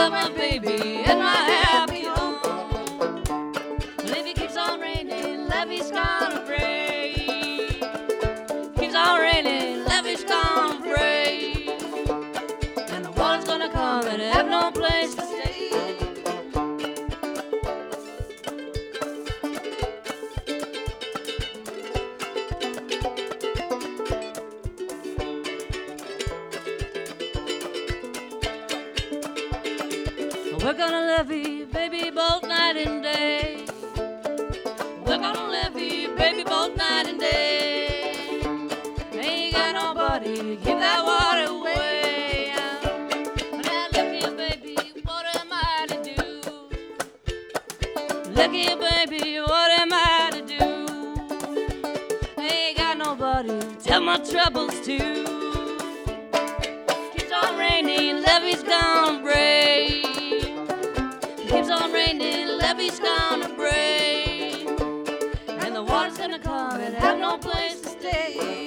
love my baby and my happy home. Well, if it keeps on raining, levee's gonna break. Keeps on raining, levee's gonna break. And the water's gonna come and have no place to stay. We're gonna levee, baby, both night and day. We're gonna levee, baby, both night and day. Ain't got nobody to keep that water away. But I look here, baby, what am I to do? Look here, baby, what am I to do? Ain't got nobody to tell my troubles to. Keeps on raining, levee's gonna break. Keeps on raining, levee's gonna break. And the water's gonna come and have no place to stay.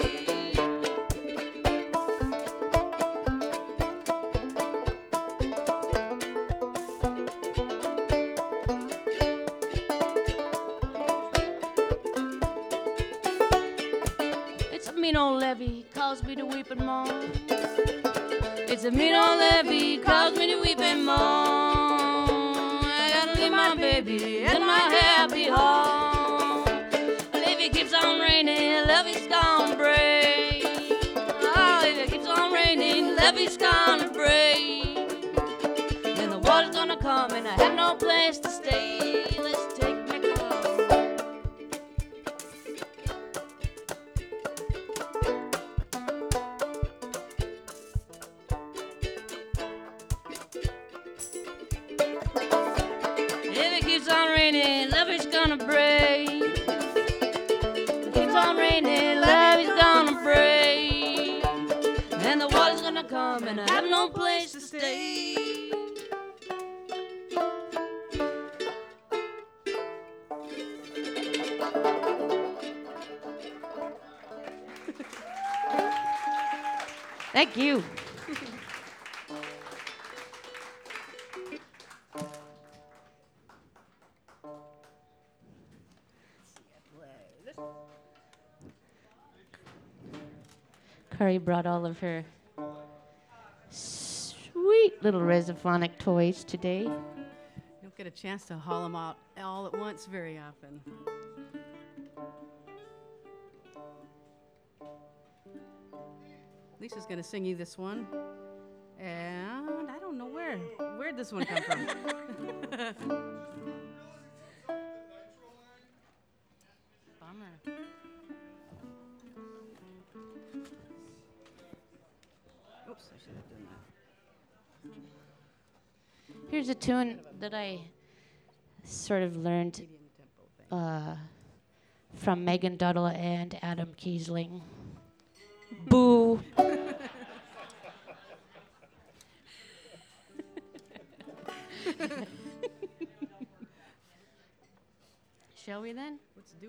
It's a mean old levee, calls me to weep and moan. It's a mean old levee, calls me to weep and moan. I gotta leave my baby and my happy home. Well, if it keeps on raining, levee's gonna break. Oh, if it keeps on raining, levee's gonna break. And the water's gonna come and I have no place to stay. Let's take me home. If it keeps on raining, levee's gonna break. If it keeps on raining, levee's gonna break. And the water's gonna come and I have no place to stay. Thank you. Kari brought all of her sweet little Resophonic toys today. You don't get a chance to haul them out all at once very often. Lisa's going to sing you this one. And I don't know where'd this one come from? Bummer. Oops, I should have done that. Here's a tune that I sort of learned from Megan Duddle and Adam Kiesling. Boo. Shall we then? Let's do